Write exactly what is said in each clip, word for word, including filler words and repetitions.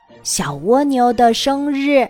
小蜗牛的生日。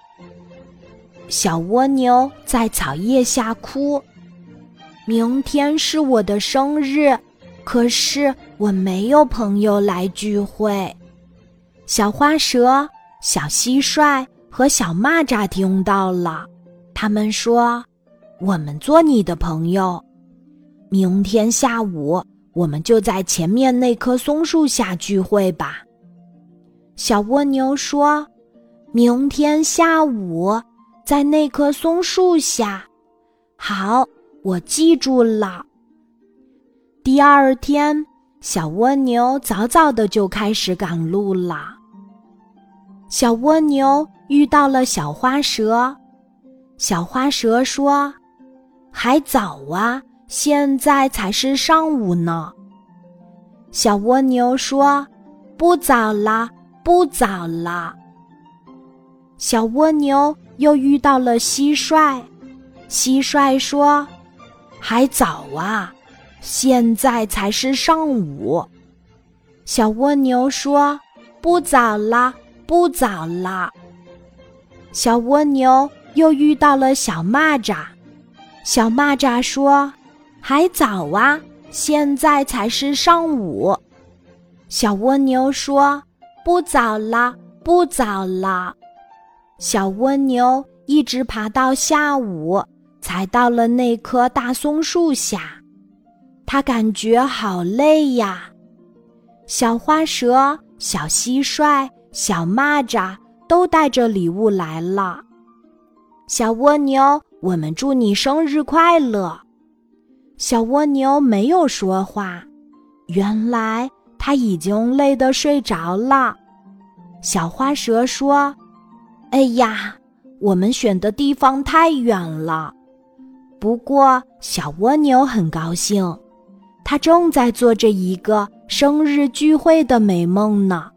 小蜗牛在草叶下哭，明天是我的生日，可是我没有朋友来聚会。小花蛇、小蟋蟀和小蚂蚱听到了，他们说，我们做你的朋友，明天下午我们就在前面那棵松树下聚会吧。小蜗牛说，明天下午在那棵松树下。好，我记住了。第二天，小蜗牛早早的就开始赶路了。小蜗牛遇到了小花蛇，小花蛇说，还早啊，现在才是上午呢。小蜗牛说，不早啦，不早啦。小蜗牛又遇到了蟋蟀，蟋蟀说，还早啊，现在才是上午。小蜗牛说，不早啦，不早啦。小蜗牛又遇到了小蚂蚱，小蚂蚱说，还早啊，现在才是上午。小蜗牛说，不早啦，不早啦。小蜗牛一直爬到下午，才到了那棵大松树下。它感觉好累呀。小花蛇、小蟋蟀、小蚂蚱都带着礼物来了。小蜗牛，我们祝你生日快乐。小蜗牛没有说话，原来它已经累得睡着了。小花蛇说，哎呀，我们选的地方太远了。不过小蜗牛很高兴，它正在做着一个生日聚会的美梦呢。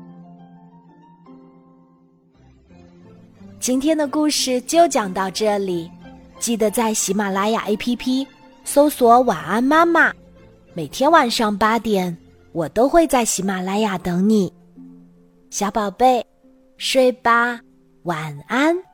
今天的故事就讲到这里，记得在喜马拉雅 A P P 搜索晚安妈妈，每天晚上八点，我都会在喜马拉雅等你。小宝贝，睡吧，晚安。